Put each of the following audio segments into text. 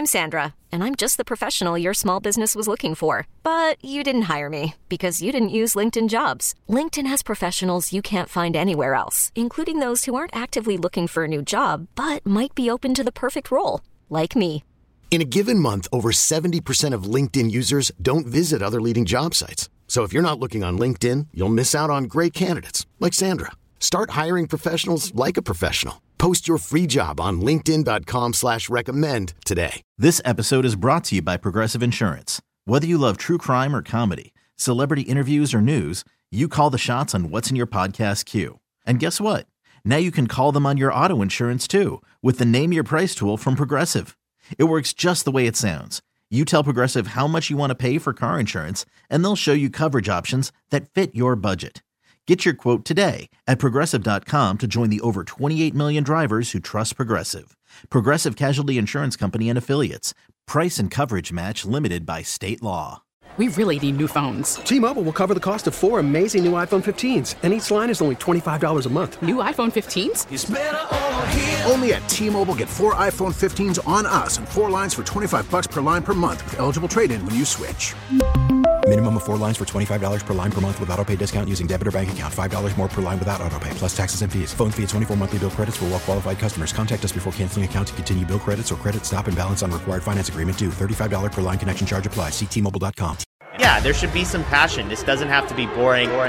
I'm Sandra, and I'm just the professional your small business was looking for. But you didn't hire me because you didn't use LinkedIn Jobs. LinkedIn has professionals you can't find anywhere else, including those who aren't actively looking for a new job, but might be open to the perfect role, like me. In a given month, over 70% of LinkedIn users don't visit other leading job sites. So if you're not looking on LinkedIn, you'll miss out on great candidates like Sandra. Start hiring professionals like a professional. Post your free job on linkedin.com/recommend today. This episode is brought to you by Progressive Insurance. Whether you love true crime or comedy, celebrity interviews or news, you call the shots on what's in your podcast queue. And guess what? Now you can call them on your auto insurance too with the Name Your Price tool from Progressive. It works just the way it sounds. You tell Progressive how much you want to pay for car insurance, and they'll show you coverage options that fit your budget. Get your quote today at Progressive.com to join the over 28 million drivers who trust Progressive. Progressive Casualty Insurance Company and Affiliates. Price and coverage match limited by state law. We really need new phones. T-Mobile will cover the cost of 4 amazing new iPhone 15s, and each line is only $25 a month. New iPhone 15s? It's better over here. Only at T-Mobile, get 4 iPhone 15s on us and 4 lines for $25 per line per month with eligible trade-in when you switch. Minimum of 4 lines for $25 per line per month with autopay discount using debit or bank account. $5 more per line without autopay, plus taxes and fees. Phone fee at 24 monthly bill credits for well-qualified customers. Contact us before canceling account to continue bill credits or credit stop and balance on required finance agreement due. $35 per line connection charge applies. See T-Mobile.com. Yeah, there should be some passion. This doesn't have to be boring. Hey,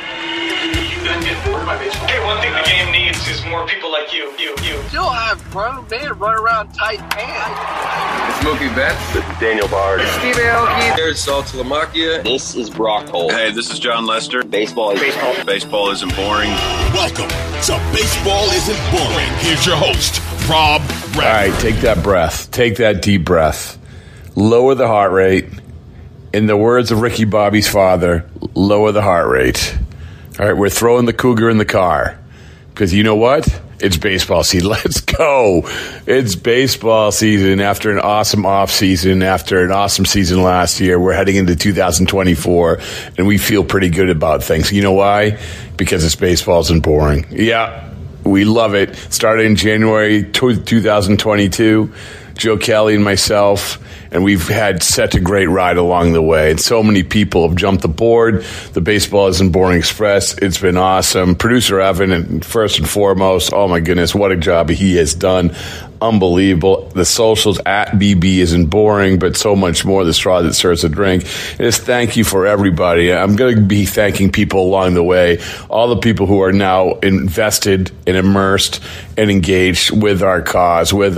one thing the game needs is more people like you. Still have grown men run around tight pants. It's Mookie Betts. This is Daniel Bard. Steve Aoki. There's Sal Talamacchia. This is Brock Holt. Hey, this is John Lester. Baseball isn't boring. Welcome to Baseball Isn't Boring. Here's your host, Rob Bradford. All right, take that breath. Take that deep breath. Lower the heart rate. In the words of Ricky Bobby's father, lower the heart rate. All right, we're throwing the cougar in the car. Because you know what? It's baseball season. Let's go. It's baseball season. After an awesome off season, after an awesome season last year, we're heading into 2024, and we feel pretty good about things. You know why? Because it's baseball isn't boring. Yeah, we love it. Started in January 2022. Joe Kelly and myself, and we've had such a great ride along the way. And so many people have jumped aboard the Baseball Isn't Boring Express. It's been awesome. Producer Evan, and first and foremost, oh my goodness, what a job he has done. Unbelievable. The socials at BB Isn't Boring, but so much more. The straw that serves the drink. And just thank you for everybody. I'm going to be thanking people along the way. All the people who are now invested and immersed and engaged with our cause, with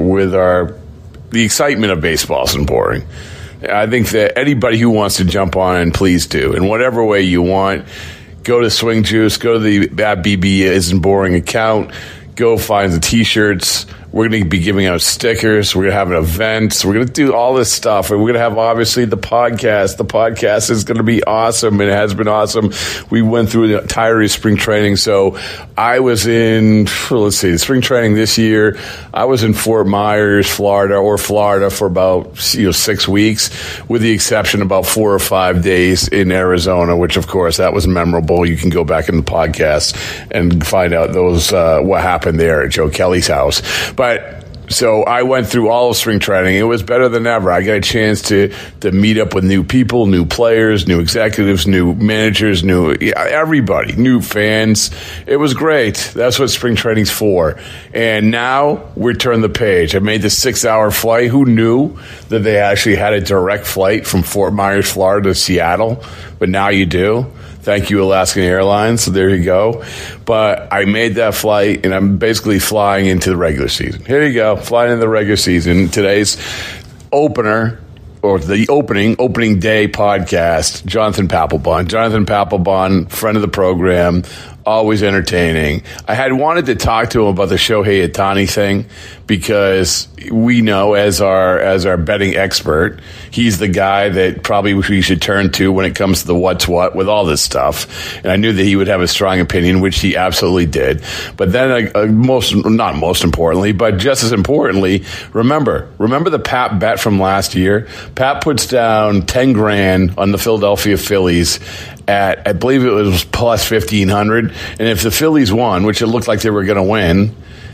the excitement of baseball isn't boring. I think that anybody who wants to jump on, and please do, in whatever way you want, go to Swing Juice, go to the at BB Isn't Boring account, go find the T-shirts. We're going to be giving out stickers. We're going to have an event. We're going to do all this stuff. And we're going to have, obviously, the podcast. The podcast is going to be awesome, and it has been awesome. We went through the entirety of spring training. So I was in, spring training this year. I was in Fort Myers, Florida for about 6 weeks, with the exception of about 4 or 5 days in Arizona, which, of course, that was memorable. You can go back in the podcast and find out what happened there at Joe Kelly's house. But so I went through all of spring training. It was better than ever. I got a chance to meet up with new people, new players, new executives, new managers, everybody, new fans. It was great. That's what spring training's for. And now we're turning the page. I made the 6-hour flight. Who knew that they actually had a direct flight from Fort Myers, Florida to Seattle? But now you do. Thank you, Alaskan Airlines. So there you go. But I made that flight, and I'm basically flying into the regular season. Here you go, flying into the regular season. Today's opener, or the opening day podcast, Jonathan Papelbon. Jonathan Papelbon, friend of the program, always entertaining. I had wanted to talk to him about the Shohei Ohtani thing because we know, as our betting expert, he's the guy that probably we should turn to when it comes to the what's what with all this stuff. And I knew that he would have a strong opinion, which he absolutely did. But then, not most importantly, but just as importantly, remember the Pap bet from last year. Pap puts down $10,000 on the Philadelphia Phillies at, I believe it was plus 1,500. And if the Phillies won, which it looked like they were going to win,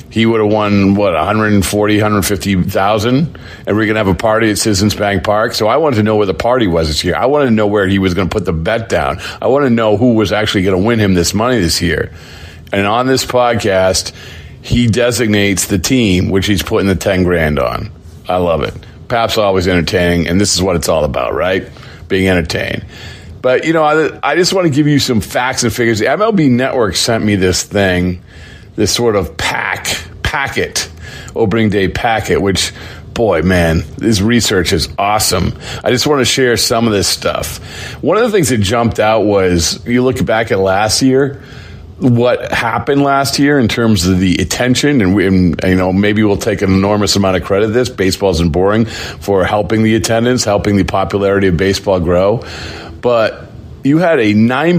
he would have won, 140, 150,000, and we're going to have a party at Citizens Bank Park. So I wanted to know where the party was this year. I wanted to know where he was going to put the bet down. I want to know who was actually going to win him this money this year. And on this podcast, he designates the team which he's putting the 10 grand on. I love it. Pap's always entertaining, and this is what it's all about, right? Being entertained. But, I just want to give you some facts and figures. The MLB Network sent me this thing, this sort of packet, opening day packet, which, boy, man, this research is awesome. I just want to share some of this stuff. One of the things that jumped out was, you look back at last year, what happened last year in terms of the attention, and maybe we'll take an enormous amount of credit. This baseball isn't boring for helping the attendance, helping the popularity of baseball grow. But you had a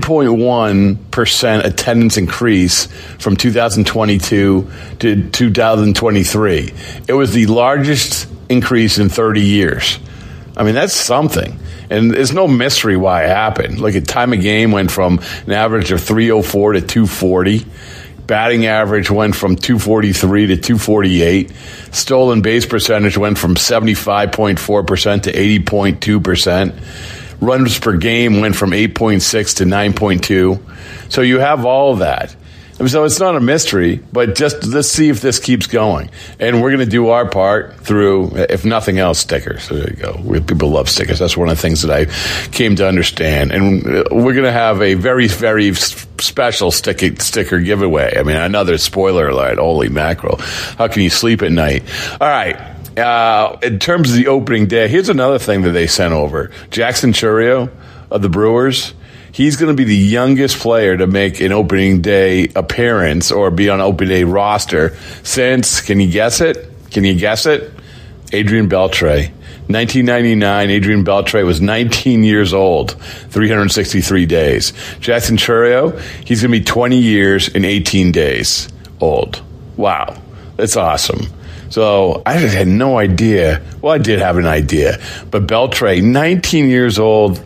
9.1% attendance increase from 2022 to 2023. It was the largest increase in 30 years. I mean, that's something. And there's no mystery why it happened. Look at time of game went from an average of 304 to 240. Batting average went from 243 to 248. Stolen base percentage went from 75.4% to 80.2%. Runs per game went from 8.6 to 9.2. So you have all of that. So it's not a mystery, but just let's see if this keeps going. And we're going to do our part through, if nothing else, stickers. So there you go. People love stickers. That's one of the things that I came to understand. And we're going to have a very, very special sticker giveaway. I mean, another spoiler alert. Holy mackerel. How can you sleep at night? All right. In terms of the opening day, here's another thing that they sent over. Jackson Chourio of the Brewers. He's going to be the youngest player to make an opening day appearance or be on opening day roster since, can you guess it? Adrian Beltre. 1999, Adrian Beltre was 19 years old, 363 days. Jackson Chourio, he's going to be 20 years and 18 days old. Wow, that's awesome. So I had no idea. Well, I did have an idea. But Beltre, 19 years old,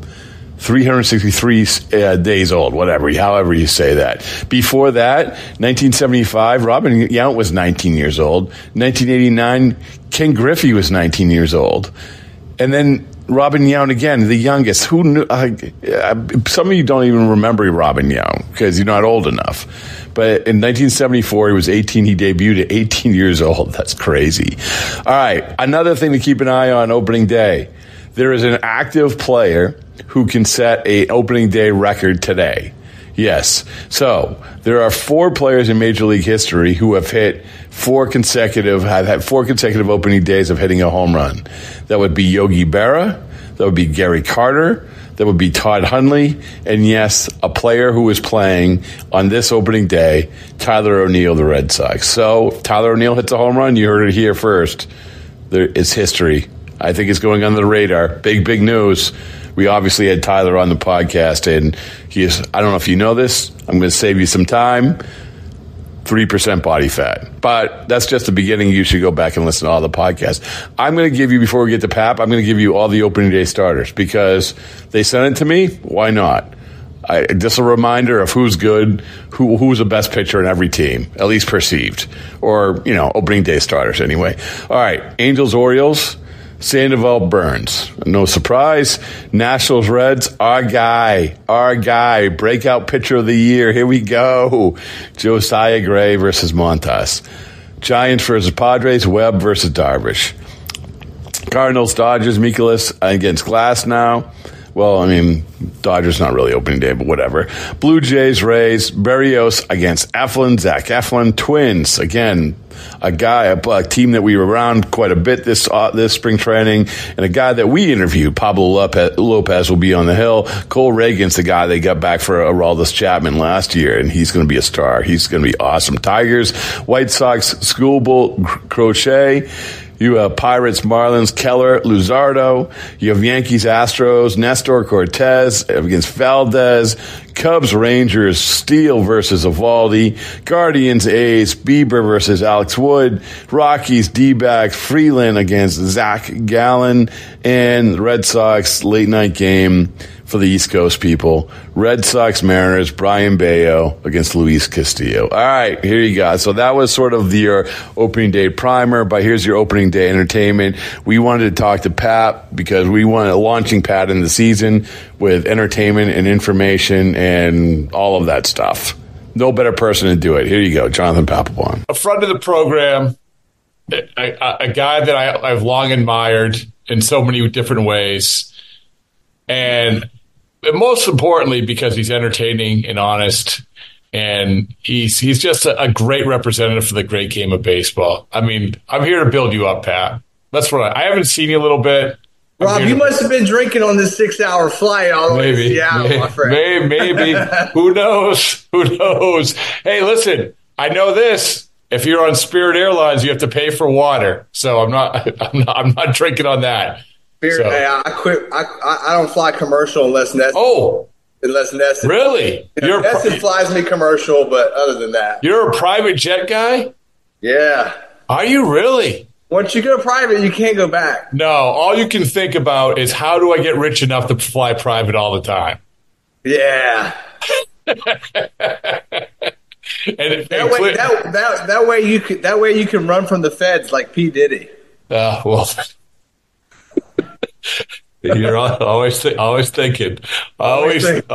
363 days old, however you say that. Before that, 1975, Robin Yount was 19 years old. 1989, Ken Griffey was 19 years old. And then Robin Yount again, the youngest. Who knew? Some of you don't even remember Robin Yount because you're not old enough. But in 1974, he was 18. He debuted at 18 years old. That's crazy. All right, another thing to keep an eye on opening day. There is an active player who can set an opening day record today. Yes. So there are 4 players in Major League history who have had 4 consecutive opening days of hitting a home run. That would be Yogi Berra. That would be Gary Carter. That would be Todd Hundley. And yes, a player who is playing on this opening day, Tyler O'Neill, the Red Sox. So Tyler O'Neill hits a home run. You heard it here first. There is history. I think it's going under the radar. Big news. We obviously had Tyler on the podcast, and he is, I don't know if you know this, I'm going to save you some time, 3% body fat. But that's just the beginning. You should go back and listen to all the podcasts. I'm going to give you, before we get to Pap, I'm going to give you all the opening day starters because they sent it to me. Why not? Just a reminder of who's good, who's the best pitcher in every team, at least perceived. Or, opening day starters anyway. All right, Angels-Orioles. Sandoval Burns. No surprise. Nationals Reds, our guy, breakout pitcher of the year. Here we go. Josiah Gray versus Montas. Giants versus Padres, Webb versus Darvish. Cardinals, Dodgers, Mikolas against Glasnow. Well, I mean, Dodgers not really opening day, but whatever. Blue Jays, Rays, Berrios against Eflin, Zach Eflin. Twins, again, a team that we were around quite a bit this spring training, and a guy that we interviewed, Pablo Lopez, will be on the hill. Cole Reagan's the guy they got back for Aroldis Chapman last year, and he's going to be a star. He's going to be awesome. Tigers, White Sox, Schoolbull, Crochet. You have Pirates, Marlins, Keller, Luzardo. You have Yankees, Astros, Nestor Cortez against Valdez, Cubs, Rangers, Steele versus Eovaldi, Guardians, A's, Bieber versus Alex Wood, Rockies, D-backs, Freeland against Zach Gallen, and Red Sox late night game for the East Coast people. Red Sox, Mariners, Brian Bayo against Luis Castillo. All right, here you go. So that was sort of your opening day primer, but here's your opening day entertainment. We wanted to talk to Pat because we wanted launching Pat in the season with entertainment and information and all of that stuff. No better person to do it. Here you go, Jonathan Papelbon. A friend of the program, a guy that I've long admired in so many different ways, and most importantly, because he's entertaining and honest, and he's just a great representative for the great game of baseball. I mean, I'm here to build you up, Pat. That's what I haven't seen you a little bit. Rob, you must have been drinking on this 6-hour flight all the way to Seattle, my friend. Maybe. Who knows? Hey, listen, I know this. If you're on Spirit Airlines, you have to pay for water. So I'm not drinking on that. Hey, I quit. I don't fly commercial unless necessary. Unless necessary. Really? Nesson flies me commercial, but other than that, you're a private jet guy. Yeah. Are you really? Once you go private, you can't go back. No, all you can think about is how do I get rich enough to fly private all the time? Yeah. That way you can run from the feds like P. Diddy. Well. You're always thinking. Always thinking. All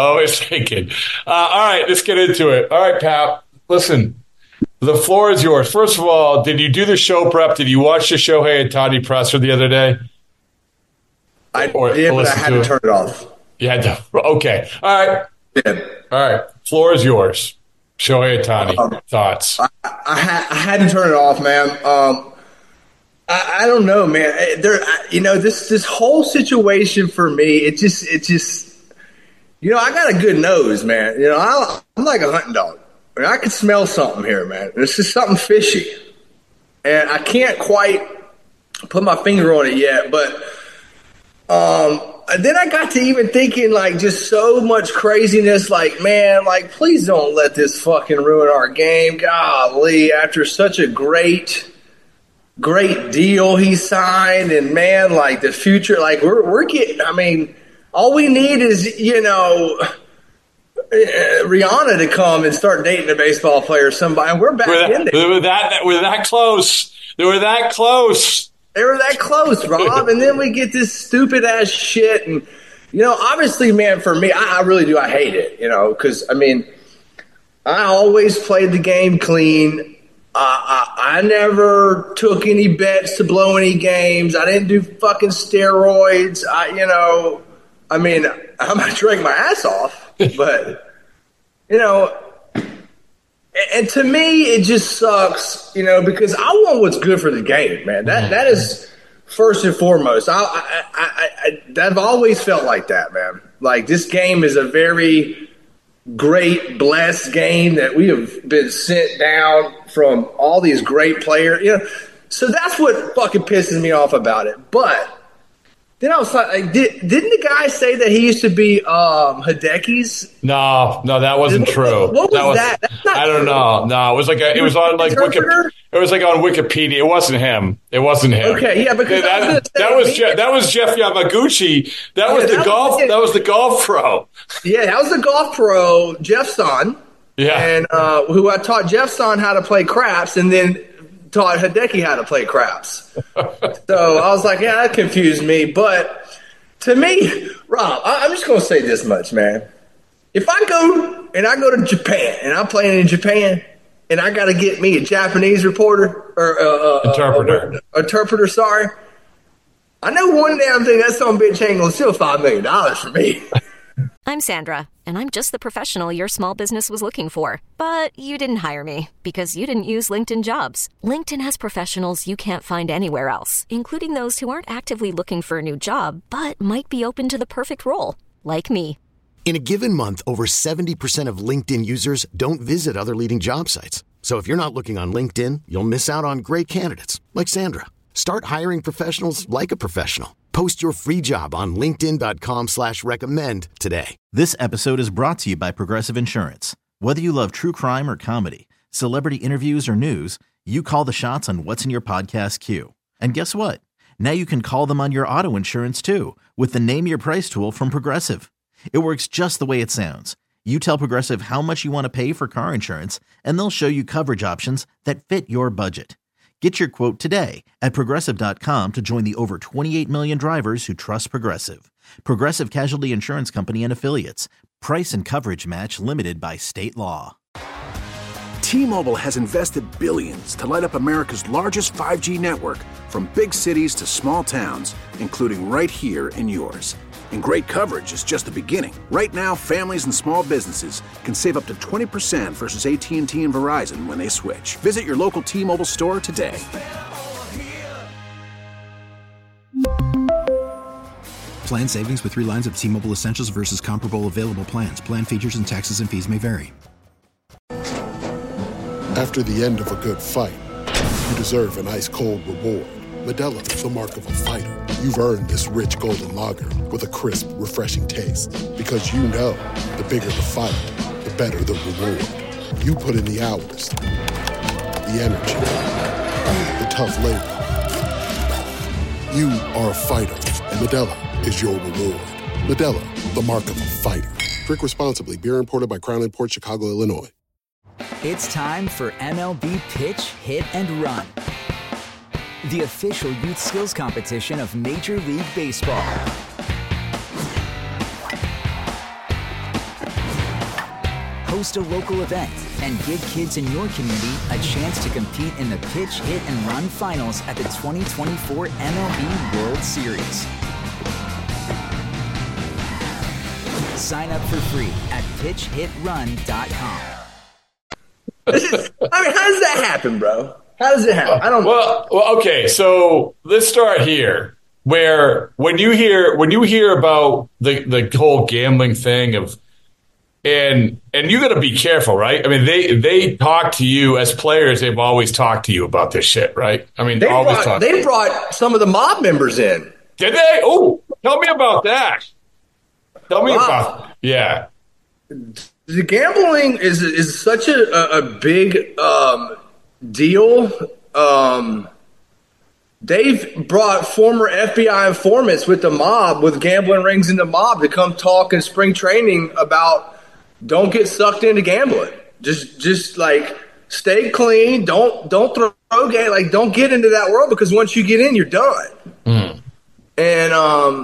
right, let's get into it. All right, Pat. Listen, the floor is yours. First of all, did you do the show prep? Did you watch the Shohei Ohtani presser the other day? But I had to turn it off. You had to. Okay. All right. Yeah. All right. Floor is yours. Shohei Ohtani. Thoughts? I had to turn it off, man. I don't know, man. This whole situation for me, it just, I got a good nose, man. I'm like a hunting dog. I mean, I can smell something here, man. This is something fishy, and I can't quite put my finger on it yet. But then I got to even thinking, like, just so much craziness. Like, man, like, please don't let this fucking ruin our game. Golly, after such a great deal he signed, and man, like the future, like we're getting. I mean, all we need is Rihanna to come and start dating a baseball player, somebody, and we're back in there. We're that close. They were that close. They were that close, Rob. And then we get this stupid ass shit, and obviously, man, for me, I really do. I hate it, because I mean, I always played the game clean. I never took any bets to blow any games. I didn't do fucking steroids. I mean, I'm going to drink my ass off, but, and to me, it just sucks, because I want what's good for the game, man. That is first and foremost. I've always felt like that, man. Like, this game is a very great, blessed game that we have been sent down from all these great players. So that's what fucking pisses me off about it. But then I was like, didn't the guy say that he used to be Hideki's? No, that wasn't true. What was that? That's not I don't know. No, it was like it was on like Wikipedia. It was like on Wikipedia. It wasn't him. Okay, yeah, because that was Jeff Yamaguchi. That was the golf pro. Yeah, that was the golf pro, Jeff's son. Yeah, and who I taught Jeff's son how to play craps, and then taught Hideki how to play craps. So I was like, yeah, that confused me. But to me, Rob, I'm just going to say this much, man. If I go to Japan and I'm playing in Japan and I got to get me a Japanese reporter or interpreter, sorry. I know one damn thing, that son of a bitch ain't going to steal $5 million for me. I'm Sandra, and I'm just the professional your small business was looking for. But you didn't hire me because you didn't use LinkedIn Jobs. LinkedIn has professionals you can't find anywhere else, including those who aren't actively looking for a new job, but might be open to the perfect role, like me. In a given month, over 70% of LinkedIn users don't visit other leading job sites. So if you're not looking on LinkedIn, you'll miss out on great candidates like Sandra. Start hiring professionals like a professional. Post your free job on linkedin.com/recommend today. This episode is brought to you by Progressive Insurance. Whether you love true crime or comedy, celebrity interviews or news, you call the shots on what's in your podcast queue. And guess what? Now you can call them on your auto insurance too with the Name Your Price tool from Progressive. It works just the way it sounds. You tell Progressive how much you want to pay for car insurance, and they'll show you coverage options that fit your budget. Get your quote today at Progressive.com to join the over 28 million drivers who trust Progressive. Progressive Casualty Insurance Company and Affiliates. Price and coverage match limited by state law. T-Mobile has invested billions to light up America's largest 5G network, from big cities to small towns, including right here in yours. And great coverage is just the beginning. Right now, families and small businesses can save up to 20% versus AT&T and Verizon when they switch. Visit your local T-Mobile store today. Plan savings with 3 lines of T-Mobile Essentials versus comparable available plans. Plan features and taxes and fees may vary. After the end of a good fight, you deserve an ice-cold reward. Modelo is the mark of a fighter. You've earned this rich golden lager with a crisp, refreshing taste. Because you know, the bigger the fight, the better the reward. You put in the hours, the energy, the tough labor. You are a fighter, and Modelo is your reward. Modelo, the mark of a fighter. Drink responsibly. Beer imported by Crown Imports, Chicago, Illinois. It's time for MLB Pitch, Hit, and Run, the official youth skills competition of Major League Baseball. Host a local event and give kids in your community a chance to compete in the Pitch, Hit, and Run finals at the 2024 MLB World Series. Sign up for free at pitchhitrun.com. How does that happen, bro? How does it happen? I don't know. Well, okay. So let's start here. Where when you hear about the whole gambling thing and you got to be careful, right? I mean, they talk to you as players. They've always talked to you about this shit, right? I mean, they brought some of the mob members in. Did they? Oh, tell me about that. Tell me about. Yeah. The gambling is such a big deal. They've brought former FBI informants with the mob, with gambling rings in the mob, to come talk in spring training about don't get sucked into gambling. Just like stay clean. Don't throw game. Like don't get into that world, because once you get in, you're done. Mm. And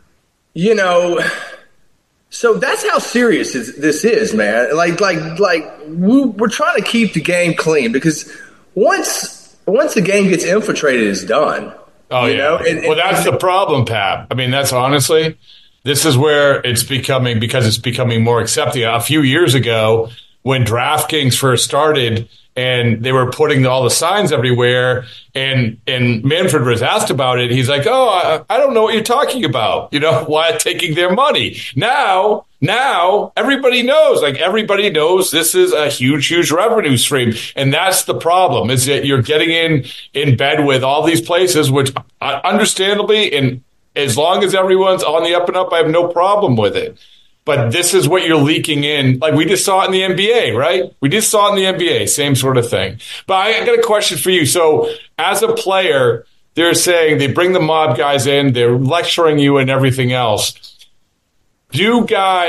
so that's how serious this is, man. Like we're trying to keep the game clean, because once the game gets infiltrated, it's done. Oh, yeah. Well, that's the problem, Pat. I mean, that's honestly, this is where it's becoming more accepted. A few years ago, when DraftKings first started and they were putting all the signs everywhere, and Manfred was asked about it, he's like, oh, I don't know what you're talking about. Why taking their money? Now everybody knows. Like, everybody knows this is a huge revenue stream. And that's the problem, is that you're getting in bed with all these places, which understandably, and as long as everyone's on the up and up, I have no problem with it. But this is what you're leaking in. Like we just saw it in the NBA, right? We just saw it in the NBA, same sort of thing. But I got a question for you. So as a player, they're saying they bring the mob guys in, they're lecturing you and everything else. Do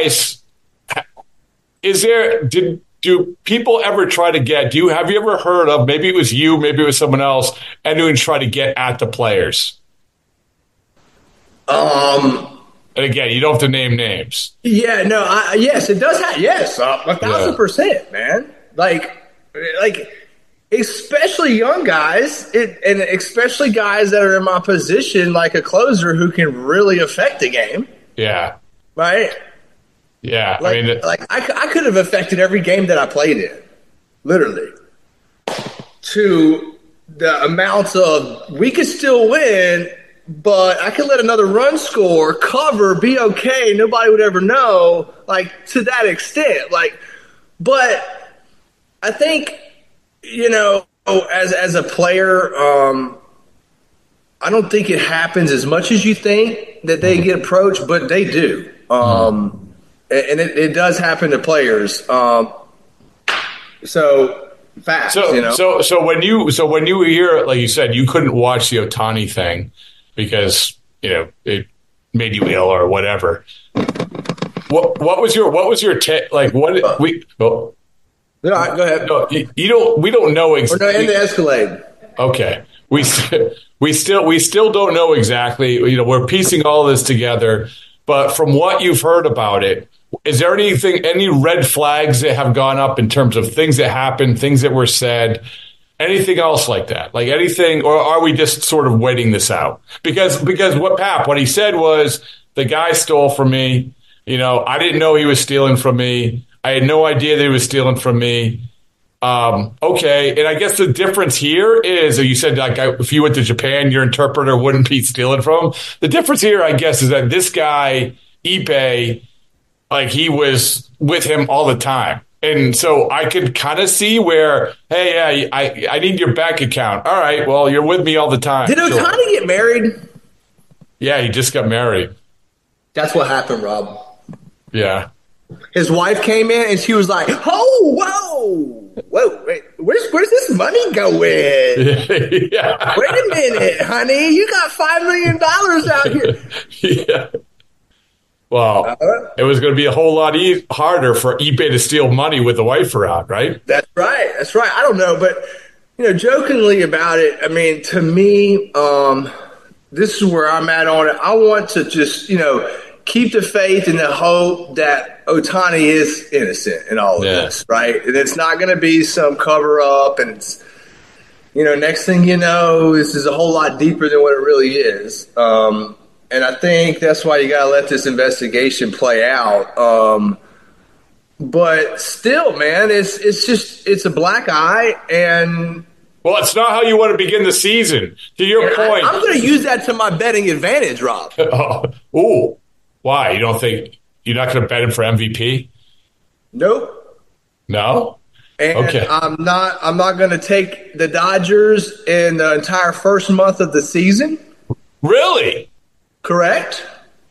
people ever try to have you ever heard of, maybe it was you, maybe it was someone else, anyone try to get at the players? And again, you don't have to name names. Yeah, no, yes, it does happen. Yes, 1,000%, man. Like, especially young guys, and especially guys that are in my position, like a closer, who can really affect the game. Yeah. Right? Yeah. I could have affected every game that I played in, literally, to the amounts of we could still win, but I could let another run score, cover, be okay. Nobody would ever know, like, to that extent. Like, but I think, as a player, I don't think it happens as much as you think that they get approached, but they do. And it does happen to players. So fast, So when you hear, like you said, you couldn't watch the Ohtani thing because it made you ill or whatever. What was your take? Like what we? Oh. No, go ahead. No, we don't know exactly. Or no, in the Escalade. Okay, we still don't know exactly. We're piecing all this together, but from what you've heard about it, is there any red flags that have gone up in terms of things that happened, things that were said, anything else like that? Like anything, or are we just sort of waiting this out? Because what he said was the guy stole from me. I didn't know he was stealing from me. I had no idea that he was stealing from me. Okay, and I guess the difference here is, you said like if you went to Japan, your interpreter wouldn't be stealing from him. The difference here, I guess, is that this guy, Ippei, like he was with him all the time. And so I could kind of see where, hey, I need your bank account. All right, well, you're with me all the time. Did Ohtani get married? Yeah, he just got married. That's what happened, Rob. Yeah. His wife came in and she was like, whoa, wait, where's this money going? Yeah. Wait a minute, honey, you got $5 million out here. Yeah. Well, it was going to be a whole lot harder for Ippei to steal money with the wife around, right? That's right. I don't know, but jokingly about it, I mean, to me, this is where I'm at on it. I want to just, keep the faith and the hope that Ohtani is innocent in all of this, right? And it's not going to be some cover up, and it's, next thing you know, this is a whole lot deeper than what it really is. And I think that's why you got to let this investigation play out. But still, man, it's a black eye, and well, it's not how you want to begin the season. To your point, I'm going to use that to my betting advantage, Rob. Ooh. Why? You don't think you're not going to bet him for MVP? Nope. No? And okay. I'm not going to take the Dodgers in the entire first month of the season. Really? Correct.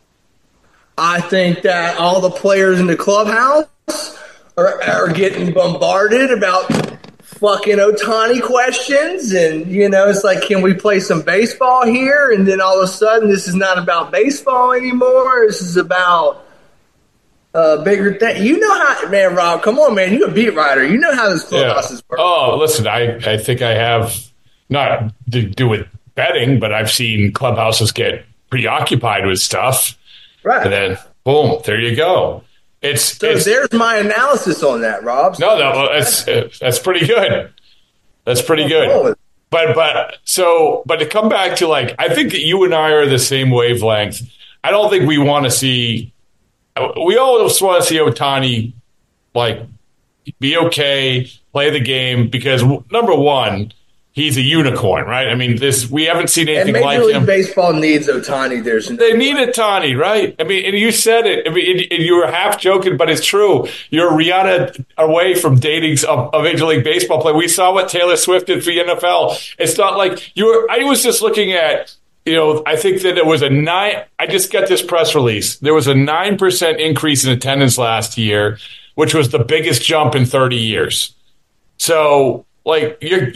I think that all the players in the clubhouse are getting bombarded about fucking Ohtani questions, and it's like, can we play some baseball here? And then all of a sudden, this is not about baseball anymore. This is about bigger thing. You know how, man, Rob? Come on, man. You're a beat writer. You know how this clubhouses work. Oh, listen, I think I have not to do with betting, but I've seen clubhouses get preoccupied with stuff, right? And then boom, there you go. There's my analysis on that, Rob. That's pretty good. That's pretty good. But to come back to, like, I think that you and I are the same wavelength. I don't think we want to see. We all just want to see Ohtani, like, be okay, play the game, because number one, he's a unicorn, right? I mean, we haven't seen anything like him. Major League Baseball needs Ohtani. They need Ohtani, right? I mean, and you said it. I mean, and you were half joking, but it's true. You're Rihanna away from dating a Major League Baseball player. We saw what Taylor Swift did for the NFL. It's not like I was just looking at, I think that it was I just got this press release. There was a 9% increase in attendance last year, which was the biggest jump in 30 years. So, like,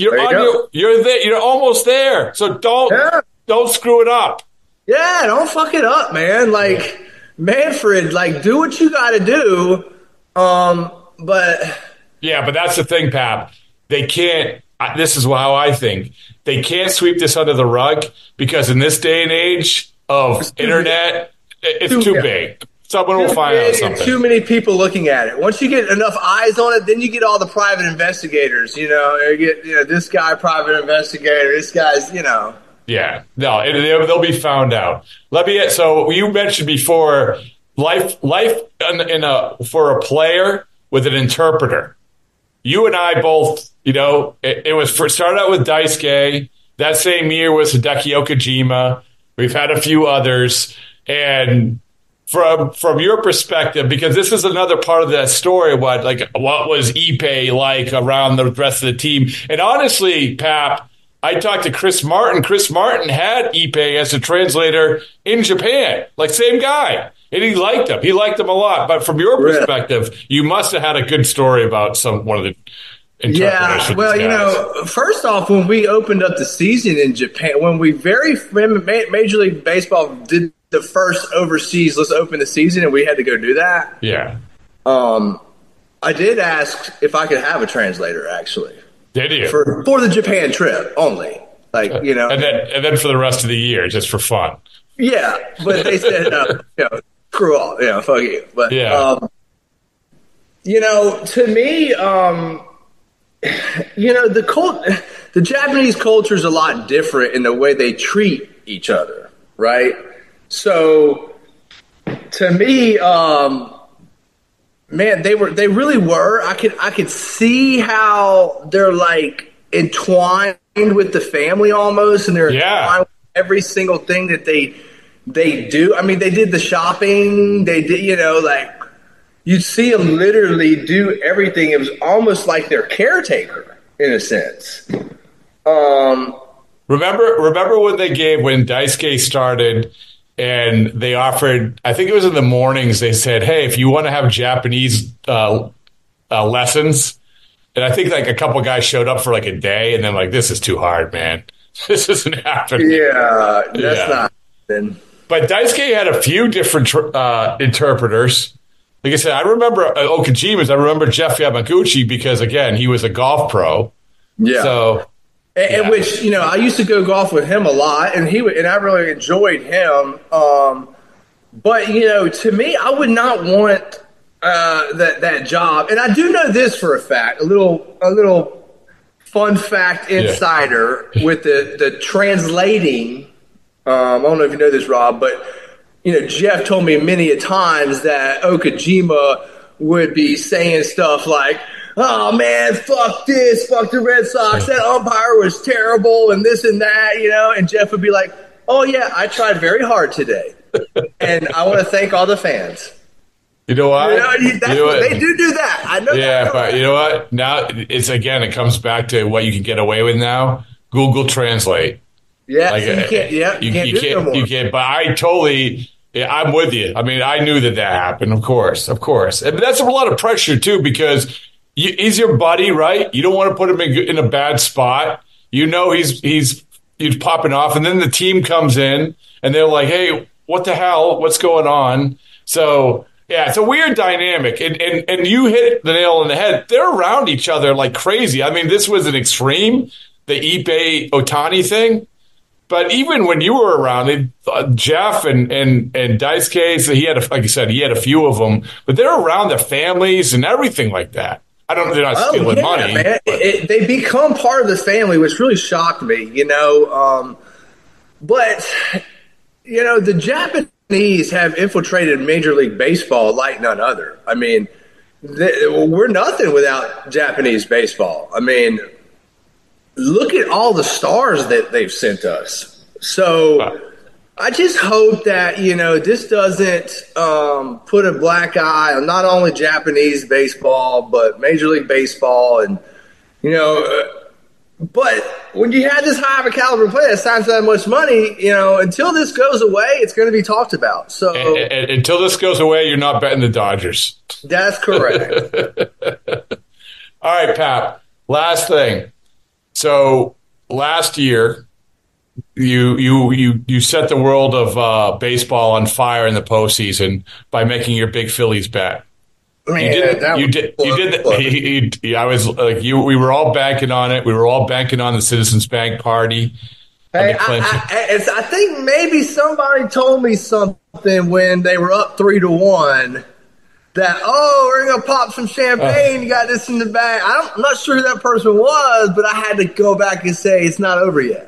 you're almost there. So don't screw it up. Yeah, don't fuck it up, man. Like, Manfred, like, do what you got to do. But yeah, but that's the thing, Pap. They can't. This is how I think. They can't sweep this under the rug, because in this day and age of internet, it's too big. Someone will find out something. Too many people looking at it. Once you get enough eyes on it, then you get all the private investigators. You get this guy, private investigator. This guy's, Yeah, no, they'll be found out. So you mentioned before, life for a player with an interpreter. You and I both, it started out with Daisuke. That same year was Hideki Okajima. We've had a few others, and from your perspective, because this is another part of that story, what was Ippei like around the rest of the team? And honestly, Pap, I talked to Chris Martin. Chris Martin had Ippei as a translator in Japan, like same guy. And he liked him. He liked him a lot. But from your perspective, you must have had a good story about one of the interpreters. Yeah, well, first off, when we opened up the season in Japan, when Major League Baseball did the first overseas, let's open the season, and we had to go do that. Yeah. I did ask if I could have a translator, actually. Did you? For the Japan trip only. And then for the rest of the year, just for fun. Yeah, but they said, screw all, fuck you. But, to me, the Japanese culture is a lot different in the way they treat each other, right? So, to me, man, they really were. I could see how they're like entwined with the family almost, and they're entwined with every single thing that they do. I mean, they did the shopping. They did, you'd see them literally do everything. It was almost like their caretaker in a sense. Remember when Daisuke started and they offered, I think it was in the mornings, they said, hey, if you want to have Japanese lessons, and I think like a couple guys showed up for like a day and then like, this is too hard, man. This isn't happening. Yeah, that's not happening. But Daisuke had a few different interpreters. Like I said, I remember Okajima's. I remember Jeff Yamaguchi because, again, he was a golf pro. Yeah. So, and which, I used to go golf with him a lot, and I really enjoyed him. But, to me, I would not want that job. And I do know this for a fact, a little fun fact insider with the translating. I don't know if you know this, Rob, but Jeff told me many a times that Okajima would be saying stuff like, "Oh man, fuck this, fuck the Red Sox. That umpire was terrible, and this and that," And Jeff would be like, "Oh yeah, I tried very hard today, and I want to thank all the fans." You know what? They do that. I know. Yeah, but you know what? Now it comes back to what you can get away with now. Google Translate. Yeah, you can't. Yeah, you can't do it no more. You can't. But I'm with you. I mean, I knew that happened. Of course. And that's a lot of pressure too, because he's your buddy, right? You don't want to put him in a bad spot. He's popping off, and then the team comes in, and they're like, "Hey, what the hell? What's going on?" So. Yeah, it's a weird dynamic, and you hit the nail on the head. They're around each other like crazy. I mean, this was an extreme, the Ippei Ohtani thing. But even when you were around, Jeff and Daisuke, so like you said, he had a few of them, but they're around their families and everything like that. They're not stealing money. Man. They become part of the family, which really shocked me, But, the Japanese have infiltrated Major League Baseball like none other. I mean, we're nothing without Japanese baseball. I mean, look at all the stars that they've sent us. So I just hope that, this doesn't put a black eye on not only Japanese baseball, but Major League Baseball. And, but when you have this high of a caliber player that signs that much money, until this goes away, it's going to be talked about. So and until this goes away, you're not betting the Dodgers. That's correct. All right, Pap. Last thing. So last year, you set the world of baseball on fire in the postseason by making your big Phillies bet. You did. I was like you. We were all banking on it. We were all banking on the Citizens Bank party. Hey, I think maybe somebody told me something when they were up 3-1 that we're gonna pop some champagne. You got this in the bag. I'm not sure who that person was, but I had to go back and say it's not over yet.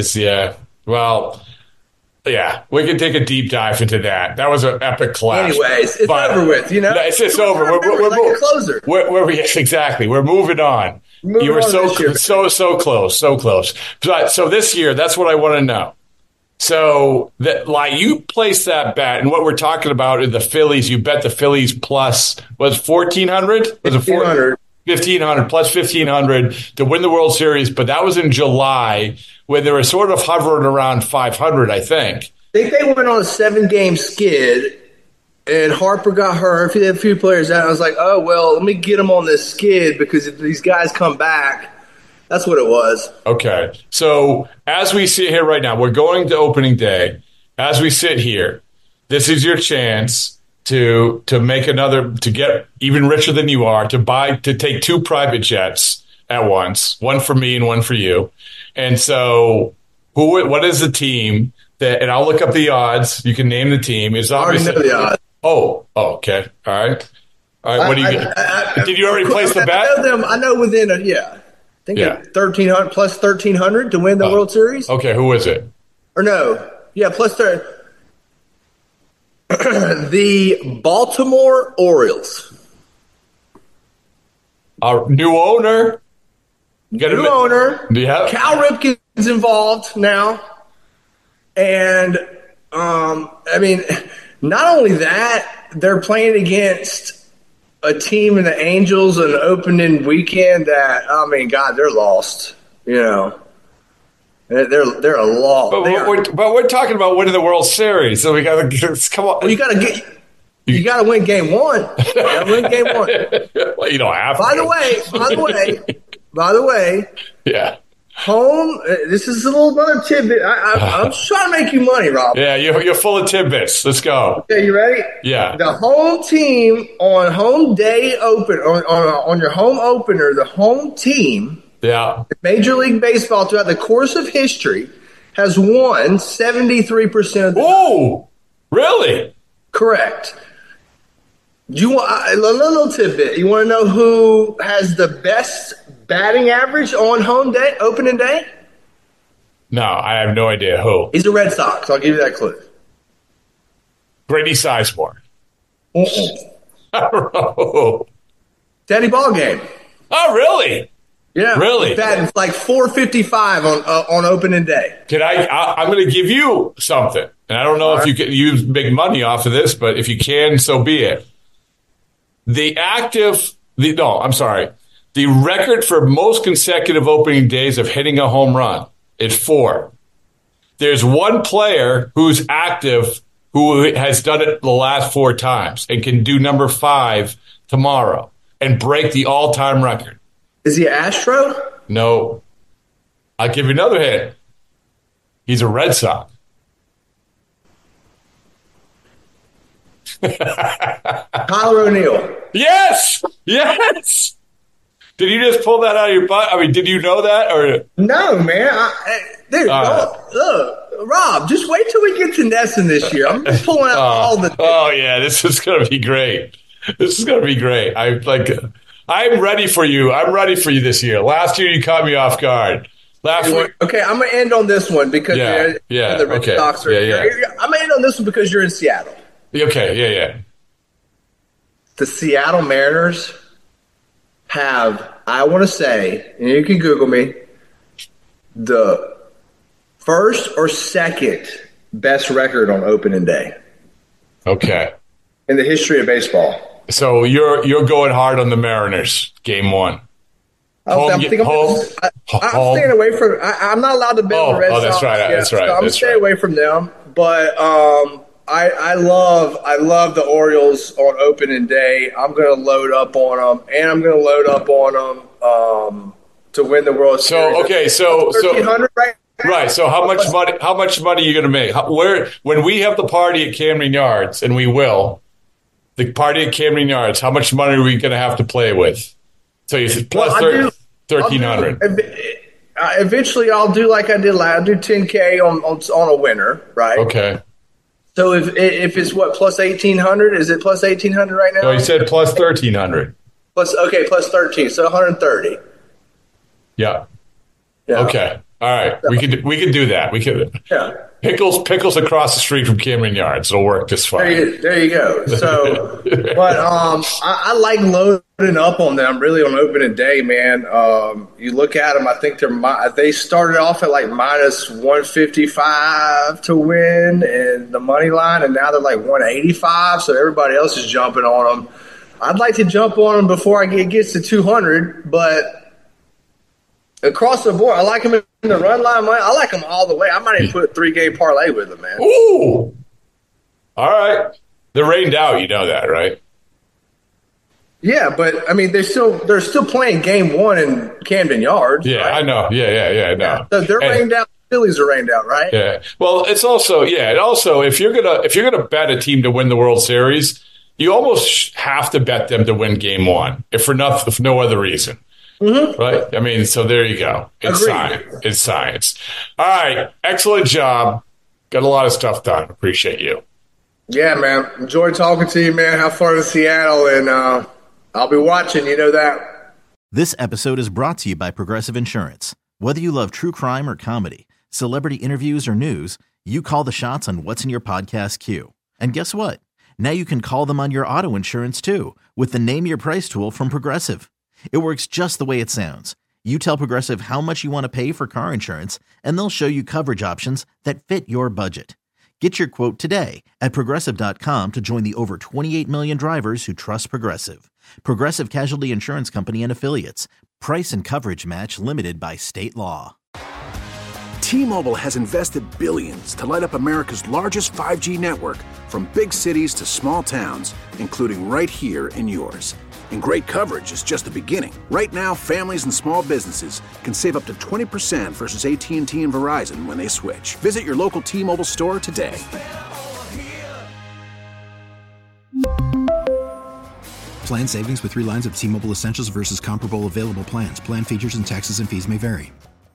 Yeah, we can take a deep dive into that. That was an epic clash. Anyways, it's over with, It's just over. We're like a closer. Yes, exactly. We're moving on. You were so close. So this year, that's what I want to know. So you placed that bet, and what we're talking about is the Phillies. You bet the Phillies plus was 1,400. Was it 1,500? 1,500 plus 1,500 to win the World Series, but that was in July when they were sort of hovering around 500, I think. I think they went on a 7-game skid, and Harper got hurt. He had a few players out. I was like, oh, well, let me get them on this skid because if these guys come back, that's what it was. Okay. So as we sit here right now, we're going to opening day. As we sit here, this is your chance to make another, to get even richer than you are, to take 2 private jets at once, one for me and one for you. And so what is the team that, and I'll look up the odds. You can name the team. It's obviously, I already know the odds. Oh, okay. All right. What do you get? Did you already place the bet? I know within I think 1,300 plus 1,300 to win the World Series. Okay. Who is it? Or no. Yeah, plus 30. The Baltimore Orioles. Our new owner. New owner. Yeah. Cal Ripken's involved now. And, I mean, not only that, they're playing against a team in the Angels an opening weekend that, I mean, God, they're lost. You know. They're a loss. But we're talking about winning the World Series, so we got to come on. Well, you got to win game 1. You got to win game 1. Well, you don't have to. By the way. Yeah. Home. This is a little another tidbit. I'm just trying to make you money, Rob. Yeah, you're full of tidbits. Let's go. Okay, you ready? Yeah. The home team on home day open on your home opener. The home team. Yeah. Major League Baseball throughout the course of history has won 73% of the Oh, really? Correct. Do you want a little tidbit? You want to know who has the best batting average on home day, opening day? No, I have no idea who. He's a Red Sox. I'll give you that clue. Grady Sizemore. I don't know. Teddy Ballgame. Oh, really? Yeah, really? Batting like 455 on opening day. I'm going to give you something, and I don't know if you can use big money off of this, but if you can, so be it. The record for most consecutive opening days of hitting a home run is 4. There's one player who's active who has done it the last 4 times and can do number 5 tomorrow and break the all-time record. Is he an Astro? No. I'll give you another hint. He's a Red Sox. Tyler O'Neill. Yes! Yes! Did you just pull that out of your butt? I mean, did you know that? Or no, man. Dude, look, Rob, just wait till we get to Nesson this year. I'm just pulling out all the... Oh, yeah, this is going to be great. This is going to be great. I'm ready for you. I'm ready for you this year. Last year, you caught me off guard. Okay, I'm going to end on this one because the Red Sox are here. I'm going to end on this one because you're in Seattle. Okay, yeah. The Seattle Mariners have, I want to say, and you can Google me, the first or second best record on opening day. Okay. In the history of baseball. So you're going hard on the Mariners, game 1. I'm staying away from. I'm not allowed to bet on the Red Sox. That's right. That's right. So I'm staying away from them. But I love the Orioles on opening day. I'm going to load up on them, and I'm going to load up on them to win the World Series. So 1,300 right now. Right. So how much money are you going to make? When we have the party at Camden Yards, and we will. The party at Camden Yards, how much money are we going to have to play with? So you said plus 1,300. Eventually, I'll do like I did last. I'll do $10K on a winner, right? Okay. So if it's what, plus 1,800? Is it plus 1,800 right now? No, you said plus 1,300. Plus 13, so 130. Yeah. Okay. All right. We can do that. We could. Yeah. Pickles across the street from Camden Yards. It'll work just fine. There you go. So, but I like loading up on them really on opening day, man. You look at them. I think they started off at like minus 155 to win and the money line, and now they're like 185. So everybody else is jumping on them. I'd like to jump on him before it gets to 200, but across the board, I like him in the run line. I like him all the way. I might even put a 3-game parlay with him, man. Ooh. All right. They're rained out. You know that, right? Yeah, but I mean, they're still playing game one in Camden Yards. Yeah, right? I know. Yeah, I know. So they're rained out. The Phillies are rained out, right? Yeah. Well, it's also if you're gonna bet a team to win the World Series, you almost have to bet them to win game one, if no other reason. Mm-hmm. Right? I mean, so there you go. It's science. It's science. All right. Excellent job. Got a lot of stuff done. Appreciate you. Yeah, man. Enjoyed talking to you, man. Have fun in Seattle, and I'll be watching. You know that. This episode is brought to you by Progressive Insurance. Whether you love true crime or comedy, celebrity interviews or news, you call the shots on what's in your podcast queue. And guess what? Now you can call them on your auto insurance too with the Name Your Price tool from Progressive. It works just the way it sounds. You tell Progressive how much you want to pay for car insurance, and they'll show you coverage options that fit your budget. Get your quote today at Progressive.com to join the over 28 million drivers who trust Progressive. Progressive Casualty Insurance Company and Affiliates. Price and coverage match limited by state law. T-Mobile has invested billions to light up America's largest 5G network, from big cities to small towns, including right here in yours. And great coverage is just the beginning. Right now, families and small businesses can save up to 20% versus AT&T and Verizon when they switch. Visit your local T-Mobile store today. Plan savings with 3 lines of T-Mobile Essentials versus comparable available plans. Plan features and taxes and fees may vary.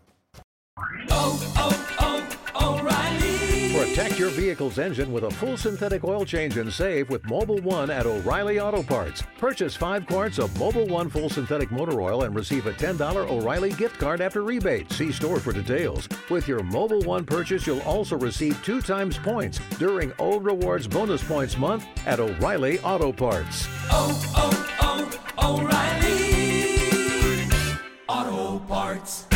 Protect your vehicle's engine with a full synthetic oil change and save with Mobil 1 at O'Reilly Auto Parts. Purchase 5 quarts of Mobil 1 full synthetic motor oil and receive a $10 O'Reilly gift card after rebate. See store for details. With your Mobil 1 purchase, you'll also receive 2 times points during Old Rewards Bonus Points Month at O'Reilly Auto Parts. O'Reilly Auto Parts.